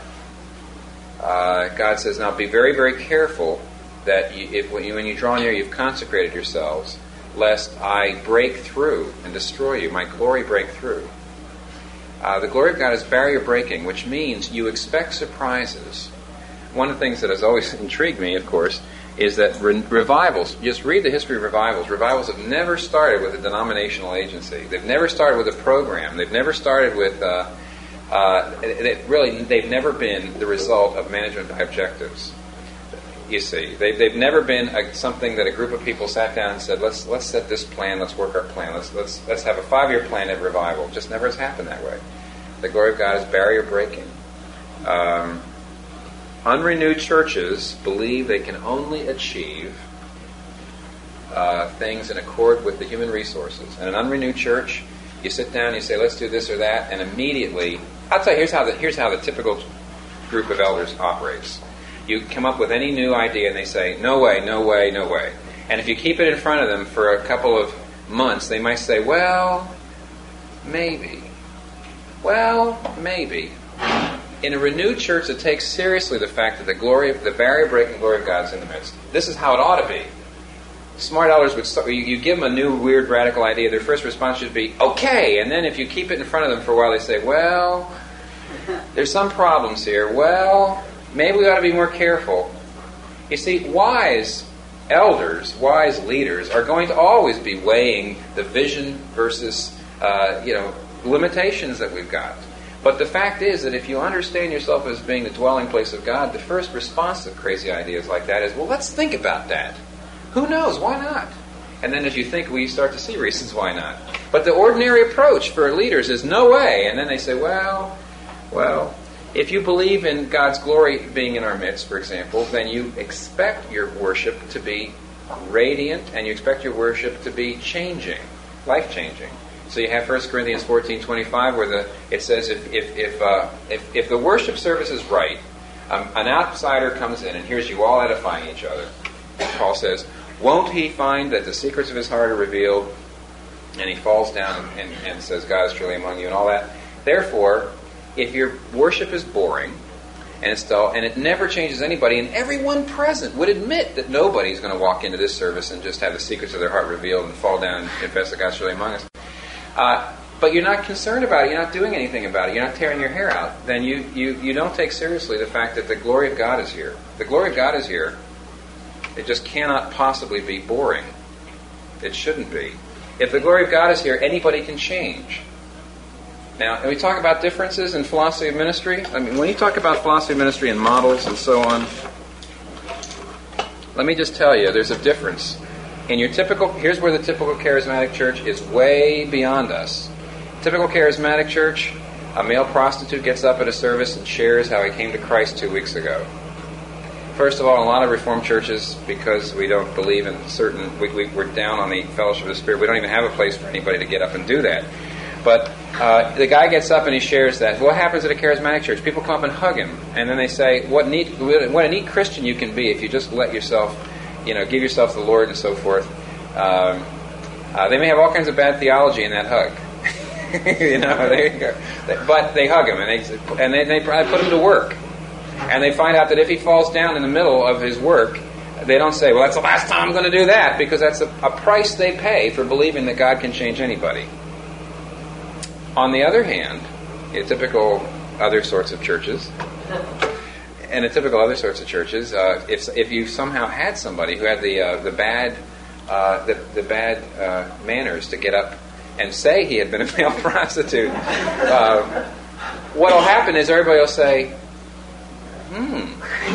uh, God says, "Now be very, very careful that you, if when you, when you draw near, you've consecrated yourselves, lest I break through and destroy you. My glory break through." Uh, the glory of God is barrier breaking, which means you expect surprises. One of the things that has always intrigued me, of course, is that re- revivals, just read the history of revivals. Revivals have never started with a denominational agency. They've never started with a program. They've never started with, uh, uh, it, really, they've never been the result of management by objectives. You see, they, they've never been a, something that a group of people sat down and said, let's let's set this plan, let's work our plan, let's let's let's have a five-year plan of revival. It just never has happened that way. The glory of God is barrier breaking. Um, unrenewed churches believe they can only achieve uh, things in accord with the human resources. And an unrenewed church, you sit down, you say, let's do this or that, and immediately, I'll tell you, here's how the here's how the typical group of elders operates. You come up with any new idea and they say, no way, no way, no way. And if you keep it in front of them for a couple of months, they might say, well, maybe. Well, maybe. In a renewed church that takes seriously the fact that the glory, of, the barrier-breaking glory of God is in the midst, this is how it ought to be. Smart elders would start, you, you give them a new, weird, radical idea, their first response should be, okay. And then if you keep it in front of them for a while, they say, well, there's some problems here. Well, maybe we ought to be more careful. You see, wise elders, wise leaders, are going to always be weighing the vision versus, uh, you know, limitations that we've got. But the fact is that if you understand yourself as being the dwelling place of God, the first response to crazy ideas like that is, well, let's think about that. Who knows? Why not? And then as you think, well, you start to see reasons why not. But the ordinary approach for leaders is no way. And then they say, well, well, If you believe in God's glory being in our midst, for example, then you expect your worship to be radiant, and you expect your worship to be changing, life-changing. So you have First Corinthians fourteen twenty-five, where the it says if if if uh, if, if the worship service is right, um, an outsider comes in and hears you all edifying each other. Paul says, "Won't he find that the secrets of his heart are revealed?" And he falls down and, and says, "God is truly among you," and all that. Therefore, if your worship is boring and it's dull, and it never changes anybody, and everyone present would admit that nobody's going to walk into this service and just have the secrets of their heart revealed and fall down and confess that God's truly among us. Uh, but you're not concerned about it, you're not doing anything about it, you're not tearing your hair out, then you, you, you don't take seriously the fact that the glory of God is here. The glory of God is here. It just cannot possibly be boring. It shouldn't be. If the glory of God is here, anybody can change. Now, when we talk about differences in philosophy of ministry, I mean, when you talk about philosophy of ministry and models and so on, let me just tell you, there's a difference. In your typical, here's where the typical charismatic church is way beyond us. Typical charismatic church, a male prostitute gets up at a service and shares how he came to Christ two weeks ago. First of all, in a lot of Reformed churches, because we don't believe in certain, we, we, we're down on the fellowship of the Spirit, we don't even have a place for anybody to get up and do that. But uh, the guy gets up and he shares that. What happens at a charismatic church? People come up and hug him, and then they say, "What neat, what a neat Christian you can be if you just let yourself, you know, give yourself to the Lord and so forth." Um, uh, they may have all kinds of bad theology in that hug, you know. There you go. But they hug him, and they and they, they probably put him to work, and they find out that if he falls down in the middle of his work, they don't say, "Well, that's the last time I'm going to do that," because that's a, a price they pay for believing that God can change anybody. On the other hand, in typical other sorts of churches, and in typical other sorts of churches, uh, if if you somehow had somebody who had the uh, the bad uh, the the bad uh, manners to get up and say he had been a male prostitute, uh, what'll happen is everybody will say, "Hmm,"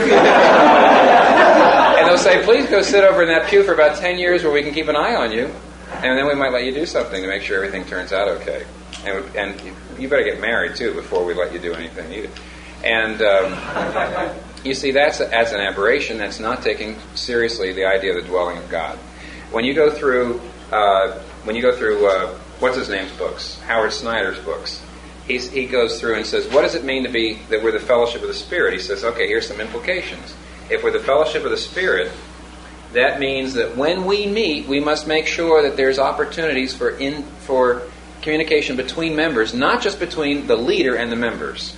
and they'll say, "Please go sit over in that pew for about ten years where we can keep an eye on you, and then we might let you do something to make sure everything turns out okay." And, and you better get married, too, before we let you do anything either. And um, you see, that's, a, that's an aberration. That's not taking seriously the idea of the dwelling of God. When you go through, uh, when you go through, uh, what's his name's books, Howard Snyder's books, he's, he goes through and says, what does it mean to be that we're the fellowship of the Spirit? He says, okay, here's some implications. If we're the fellowship of the Spirit, that means that when we meet, we must make sure that there's opportunities for in for communication between members, not just between the leader and the members.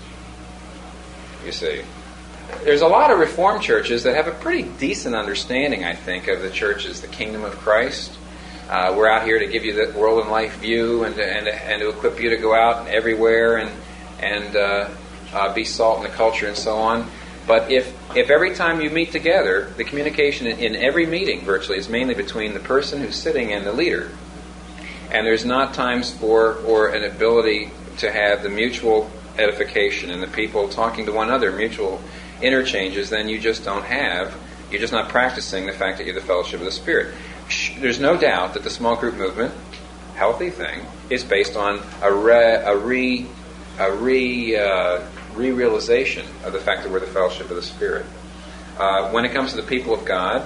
You see, there's a lot of Reformed churches that have a pretty decent understanding, I think, of the church as the kingdom of Christ. Uh, we're out here to give you the world and life view, and to, and to, and to equip you to go out everywhere and and uh, uh, be salt in the culture and so on. But if if every time you meet together, the communication in, in every meeting virtually is mainly between the person who's sitting and the leader, and there's not times for or an ability to have the mutual edification and the people talking to one another, mutual interchanges, then you just don't have, you're just not practicing the fact that you're the fellowship of the Spirit. There's no doubt that the small group movement, healthy thing, is based on a re, a re, a re, uh, re-realization of the fact that we're the fellowship of the Spirit. Uh, when it comes to the people of God,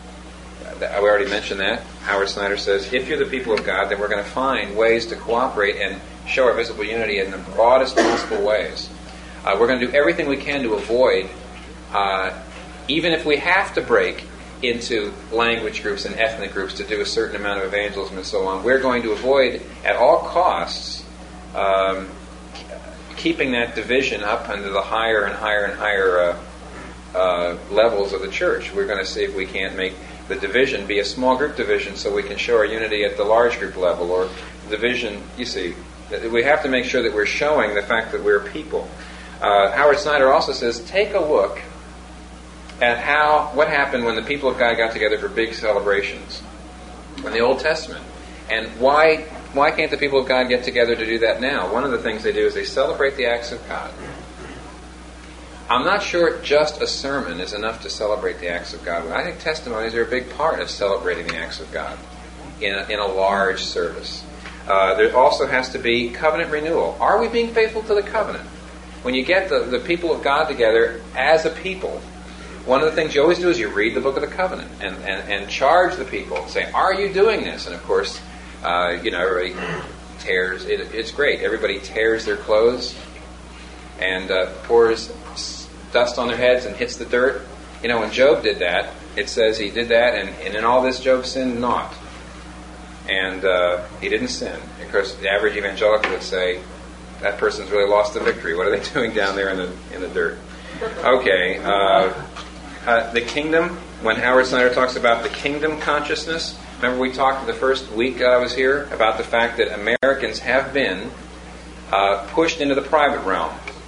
I already mentioned that. Howard Snyder says, if you're the people of God, then we're going to find ways to cooperate and show our visible unity in the broadest possible ways. Uh, we're going to do everything we can to avoid, uh, even if we have to break into language groups and ethnic groups to do a certain amount of evangelism and so on, we're going to avoid at all costs um, keeping that division up into the higher and higher and higher uh, uh, levels of the church. We're going to see if we can't make the division be a small group division so we can show our unity at the large group level, or division, you see, we have to make sure that we're showing the fact that we're people. Uh, Howard Snyder also says, take a look at how what happened when the people of God got together for big celebrations in the Old Testament, and why why can't the people of God get together to do that now? One of the things they do is they celebrate the acts of God. I'm not sure just a sermon is enough to celebrate the acts of God. I think testimonies are a big part of celebrating the acts of God in a, in a large service. Uh, there also has to be covenant renewal. Are we being faithful to the covenant? when you get the, the people of God together as a people, one of the things you always do is you read the Book of the Covenant and, and, and charge the people, say, are you doing this? And of course, uh, you know, everybody tears, it, it's great. Everybody tears their clothes and uh, pours dust on their heads and hits the dirt. You know, when Job did that, it says he did that, and, and in all this Job sinned not. And uh, he didn't sin. Of course, the average evangelical would say, that person's really lost the victory. What are they doing down there in the in the dirt? Okay. Uh, uh, the kingdom, when Howard Snyder talks about the kingdom consciousness, remember we talked the first week I was here about the fact that Americans have been uh, pushed into the private realm.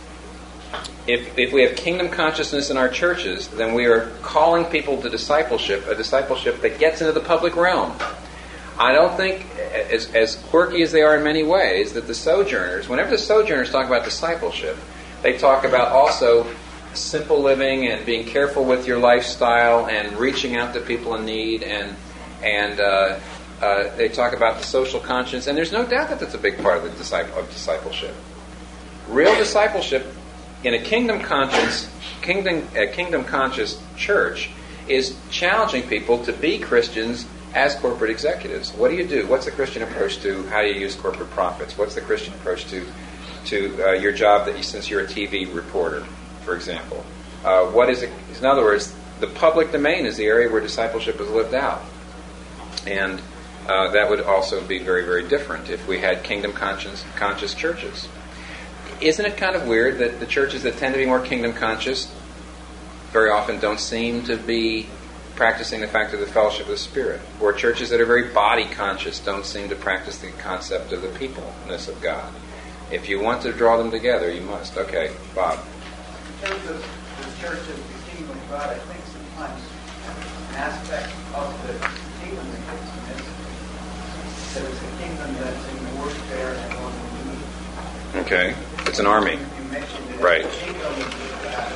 If, if we have kingdom consciousness in our churches, then we are calling people to discipleship, a discipleship that gets into the public realm. I don't think, as, as quirky as they are in many ways, that the Sojourners, whenever the Sojourners talk about discipleship, they talk about also simple living and being careful with your lifestyle and reaching out to people in need, and and uh, uh, they talk about the social conscience, and there's no doubt that that's a big part of the disciple, of discipleship. Real discipleship in a kingdom conscious, kingdom a kingdom conscious church is challenging people to be Christians as corporate executives. What do you do? What's the Christian approach to how you use corporate profits? What's the Christian approach to to uh, your job that you, since you're a T V reporter, for example? Uh, what is it? In other words, the public domain is the area where discipleship is lived out, and uh, that would also be very, very different if we had kingdom conscious conscious churches. Isn't it kind of weird that the churches that tend to be more kingdom conscious very often don't seem to be practicing the fact of the fellowship of the Spirit, or churches that are very body conscious don't seem to practice the concept of the peopleness of God? If you want to draw them together, you must. Okay, Bob. In terms of the church of the kingdom of God, I think sometimes an aspect of the kingdom that gets missed, that it's a kingdom that's in warfare and on the move. Okay, it's an army. You mentioned it. Right. The kingdom of God,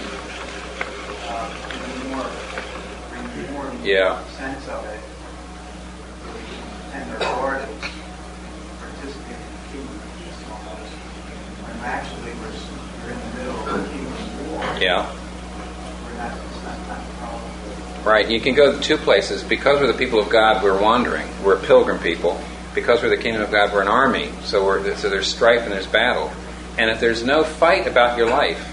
uh, in the more reformed Yeah. sense of it, and their Lord and participate in the kingdom of peace almost, when actually we're, we're in the middle of the kingdom of war. Yeah. We're not, it's not, not the problem. Right. You can go to two places. Because we're the people of God, we're wandering. We're pilgrim people. Because we're the kingdom of God, we're an army. So we're so there's strife and there's battle. And if there's no fight about your life,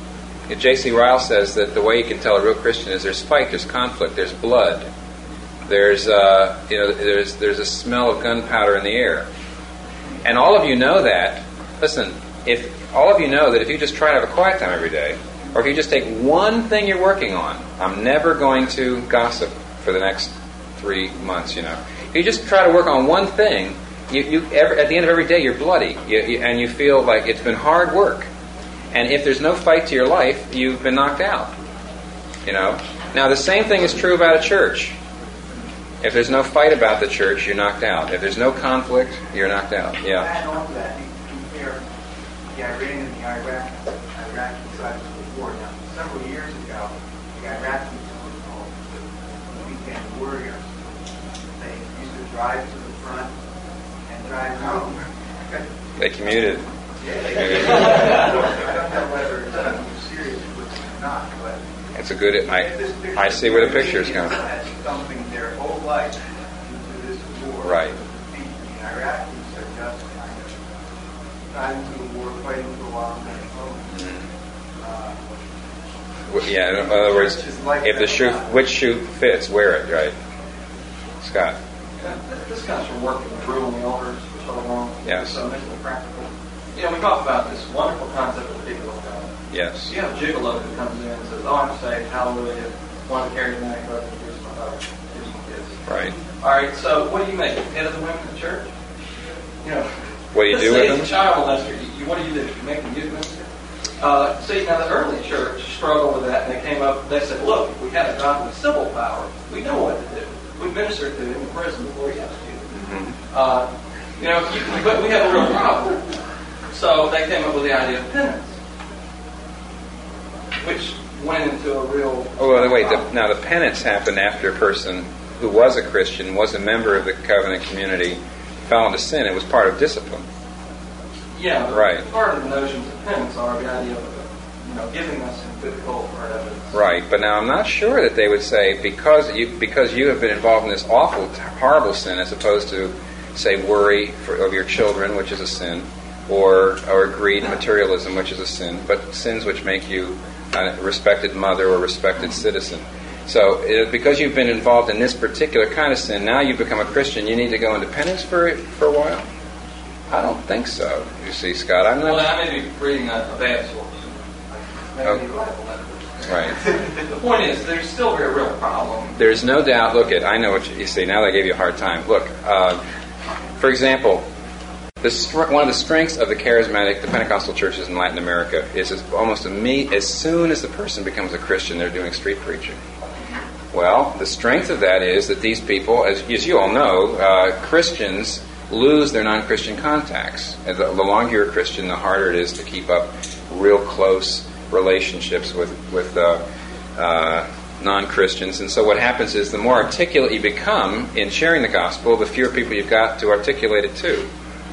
J C Ryle says that the way you can tell a real Christian is there's fight, there's conflict, there's blood, there's uh, you know there's there's a smell of gunpowder in the air, and all of you know that. Listen, if all of you know that if you just try to have a quiet time every day, or if you just take one thing you're working on, I'm never going to gossip for the next three months. You know, if you just try to work on one thing, you you every, at the end of every day you're bloody, you, you, and you feel like it's been hard work. And if there's no fight to your life, you've been knocked out. You know. Now the same thing is true about a church. If there's no fight about the church, you're knocked out. If there's no conflict, you're knocked out. Yeah. Add on to that, you compare the Iran and the Iraq, Iraqi side of the war. Now, several years ago, the Iraqis were called the weekend warriors. They used to drive to the front and drive home. They commuted. Yeah, they did. I don't know whether it's serious or not, but it's a good. I I see where the pictures come. That's dumping their whole life into this war. Right. The Iraqis are just kind of driving to the war, fighting for a while, and then home. Uh, Yeah. In other words, if the shoe, which shoe fits, wear it. Right. Scott. Yeah, this comes from working with ruling elders for so long. Yes. So making it practical. You know, we talk about this wonderful concept of the people of God. Yes. You have a gigolo who comes in and says, "Oh, I'm saved, hallelujah." One of the charismatic brothers, here's my daughter, here's my kids. Right. All right. So, what do you make? Head of the women in the church? You know. What do you let's do say with it's them? a child molester. You, you, what do you do? You make them youth minister? Uh, see, now the early church struggled with that, and they came up. They said, "Look, if we had a God with civil power, we know what to do. We ministered to him in prison before he executed him." Mm-hmm. Uh, you know, you, but we have a real problem. So they came up with the idea of penance, which went into a real... Oh, well, wait. The, now, the penance happened after a person who was a Christian, was a member of the covenant community, fell into sin. It was part of discipline. Yeah, but Right. part of the notions of penance are the idea of, you know, giving us some physical part of it. Right, but now I'm not sure that they would say because you because you have been involved in this awful, horrible sin, as opposed to, say, worry for, of your children, which is a sin, or or greed and materialism, which is a sin, but sins which make you a respected mother or respected citizen. So uh, because you've been involved in this particular kind of sin, now you've become a Christian, you need to go into penance for for a while? I don't think so. You see, Scott, I'm not... Well, I may be reading a, a bad source. Maybe Oh. you're right on that. Right. The point is, there's still a real problem. There's no doubt. Look, at I know what you, you see. Now they gave you a hard time. Look, uh, for example, the str- one of the strengths of the charismatic, the Pentecostal churches in Latin America is as almost imme- as soon as the person becomes a Christian, they're doing street preaching. Well, the strength of that is that these people, as, as you all know, uh, Christians lose their non-Christian contacts. And the, the longer you're a Christian, the harder it is to keep up real close relationships with with uh, uh, non-Christians. And so what happens is the more articulate you become in sharing the gospel, the fewer people you've got to articulate it to.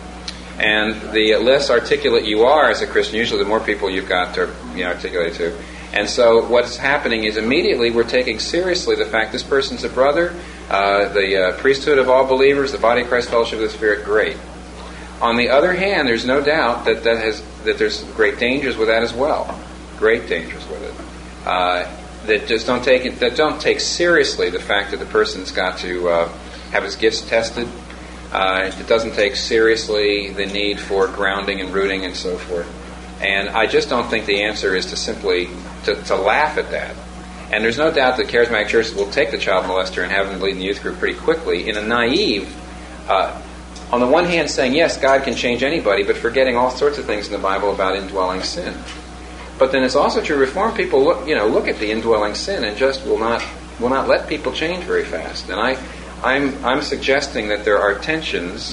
And the less articulate you are as a Christian, usually the more people you've got to you know, articulate to. And so what's happening is immediately we're taking seriously the fact this person's a brother, uh, the uh, priesthood of all believers, the body of Christ, fellowship of the Spirit, great. On the other hand, there's no doubt that that has that there's great dangers with that as well. Great dangers with it. Uh, that just don't take it, that don't take seriously the fact that the person's got to uh, have his gifts tested. Uh, it doesn't take seriously the need for grounding and rooting and so forth. And I just don't think the answer is to simply to, to laugh at that. And there's no doubt that charismatic churches will take the child molester and have him lead in the youth group pretty quickly in a naive, uh, on the one hand saying, yes, God can change anybody, but forgetting all sorts of things in the Bible about indwelling sin. But then it's also true, Reformed people look, you know, look at the indwelling sin and just will not will not let people change very fast. And I, I'm I'm suggesting that there are tensions.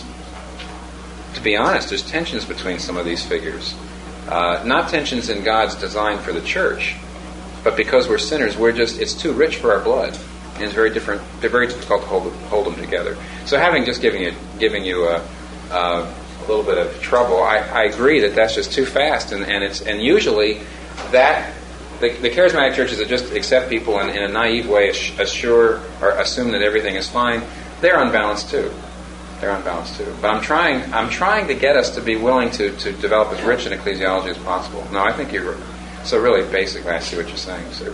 To be honest, there's tensions between some of these figures. Uh, not tensions in God's design for the church, but because we're sinners, we're just it's too rich for our blood, and it's very different. They're very difficult to hold hold them together. So, having just giving you giving you a, a, a little bit of trouble, I, I agree that that's just too fast, and, and it's and usually that the, the charismatic churches that just accept people and in a naive way assure or assume that everything is fine, they're unbalanced too. They're unbalanced too. But I'm trying I'm trying to get us to be willing to, to develop as rich an ecclesiology as possible. No, I think you're so really basically I see what you're saying, Sue.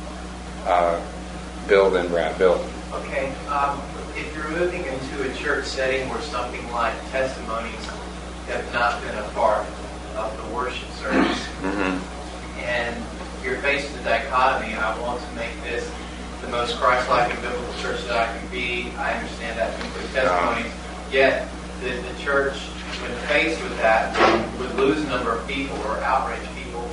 Uh, Bill, then Brad. Bill. Okay. Um, if you're moving into a church setting where something like testimonies have not been a part of the worship service, Mm-hmm. and you're faced with the dichotomy, I want to make this the most Christ-like and biblical church that I can be. I understand that to include testimonies. Yet, the, the church, when faced with that, would lose a number of people or outrage people.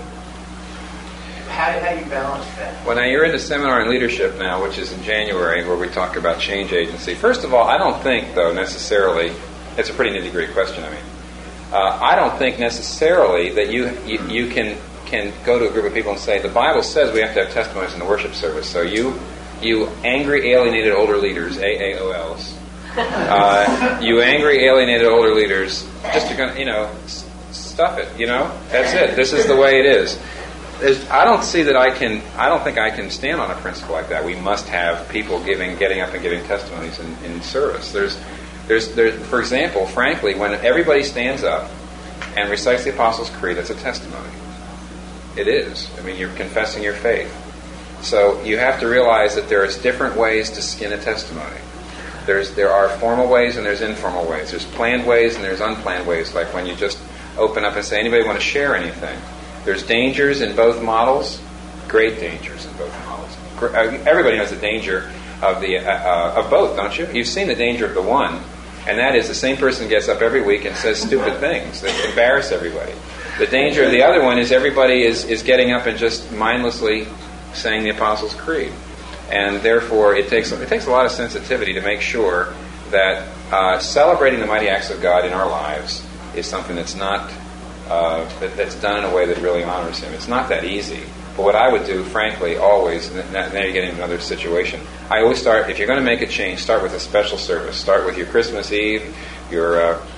How do, how do you balance that? Well, now you're into seminar and leadership now, which is in January, where we talk about change agency. First of all, I don't think, though, necessarily, it's a pretty nitty-gritty question, I mean. Uh, I don't think necessarily that you, you you can can go to a group of people and say, the Bible says we have to have testimonies in the worship service. So you, you angry, alienated older leaders, A A O Ls, uh, you angry, alienated older leaders, just you're going to, you know, stuff it, you know? That's it. This is the way it is. There's, I don't see that I can, I don't think I can stand on a principle like that. We must have people giving, getting up and giving testimonies in, in service. There's, there's, there's, for example, frankly, when everybody stands up and recites the Apostles' Creed, that's a testimony. It is. I mean, you're confessing your faith. So you have to realize that there's different ways to skin a testimony. There's there are formal ways and there's informal ways. There's planned ways and there's unplanned ways, like when you just open up and say, anybody want to share anything? There's dangers in both models, great dangers in both models. Everybody knows the danger of the uh, of both, don't you? You've seen the danger of the one, and that is the same person gets up every week and says stupid things that embarrass everybody. The danger of the other one is everybody is, is getting up and just mindlessly saying the Apostles' Creed. And therefore, it takes it takes a lot of sensitivity to make sure that uh, celebrating the mighty acts of God in our lives is something that's not uh, that, that's done in a way that really honors Him. It's not that easy. But what I would do, frankly, always, and now you're getting into another situation, I always start, if you're going to make a change, start with a special service. Start with your Christmas Eve, your uh,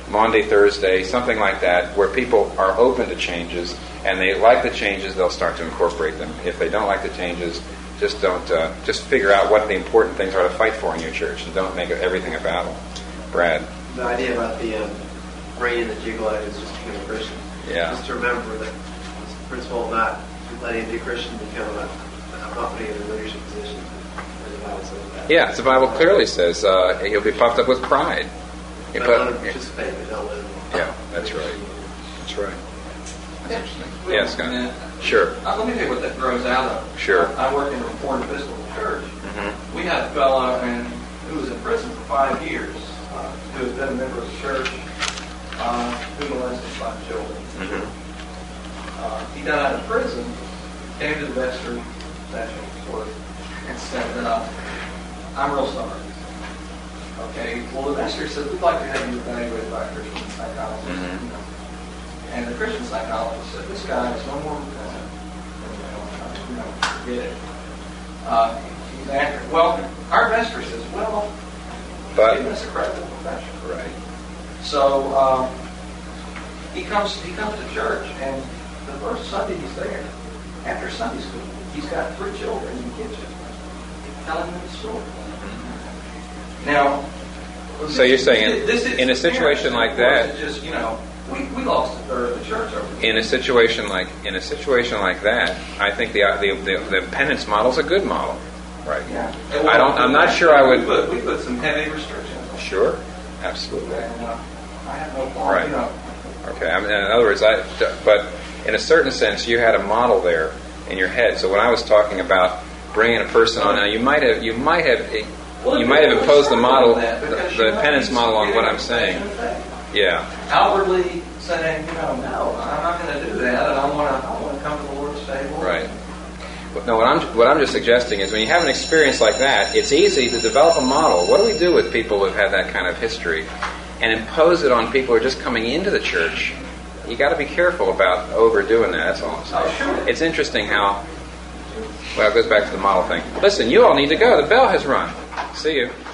Maundy Thursday, something like that, where people are open to changes and they like the changes, they'll start to incorporate them. If they don't like the changes, just don't. Uh, just figure out what the important things are to fight for in your church, and don't make everything a battle. Brad. The idea about the um, brain and the jiggle is just become a Christian. Yeah. Just to remember that it's the principle of not letting a new Christian become a, a company in a leadership position. As the Bible says that. Yeah, the Bible clearly says uh, he'll be puffed up with pride. But But- let him participate, but don't let him. Yeah, that's right. That's right. That's interesting. Well, Yes, Scott. and, uh, Sure. Uh, let me tell you what that grows out of. Sure. I work in a Reformed Episcopal church. Mm-hmm. We had a fellow and, who was in prison for five years, uh, who had been a member of the church, uh, who molested five children. Mm-hmm. Uh, he got out of prison, came to the vestry session for and said, uh, I'm real sorry. Okay, well, the vestry said, we'd like to have you evaluated by a Christian psychologist. Mhm. You know. And the Christian psychologist said, this guy is no more repentant. You know, forget it. Uh, he's angry. Well, our vestry says, well, But- give us a credible confession. Right. So um, he comes he comes to church, and the first Sunday he's there, after Sunday school, he's got three children in the kitchen telling them the story. Now, So you're saying this is in a situation like that- it's just, you know, we, we lost a third of the church over In a situation like in a situation like that, I think the the the, the penance model is a good model. Right. Yeah. I don't. I'm not sure I would. We put, we put some heavy restrictions on it. Sure. Absolutely. And, uh, I have no problem. Right. You know, Okay. I mean, in other words, I. But in a certain sense, you had a model there in your head. So when I was talking about bringing a person on, now you might have you might have well, you might have people imposed the struggle model, with that the, because, the you know, penance he's model on what getting I'm saying. a confession of faith. Yeah. Outwardly saying, you know, no, I'm not going to do that, and I want to, I want to come to the Lord's table. Right. But no, what I'm what I'm just suggesting is when you have an experience like that, it's easy to develop a model. What do we do with people who've had that kind of history, and impose it on people who are just coming into the church? You got to be careful about overdoing that. That's all I'm saying. Oh, sure. It's interesting how. Well, it goes back to the model thing. Listen, you all need to go. The bell has run. See you.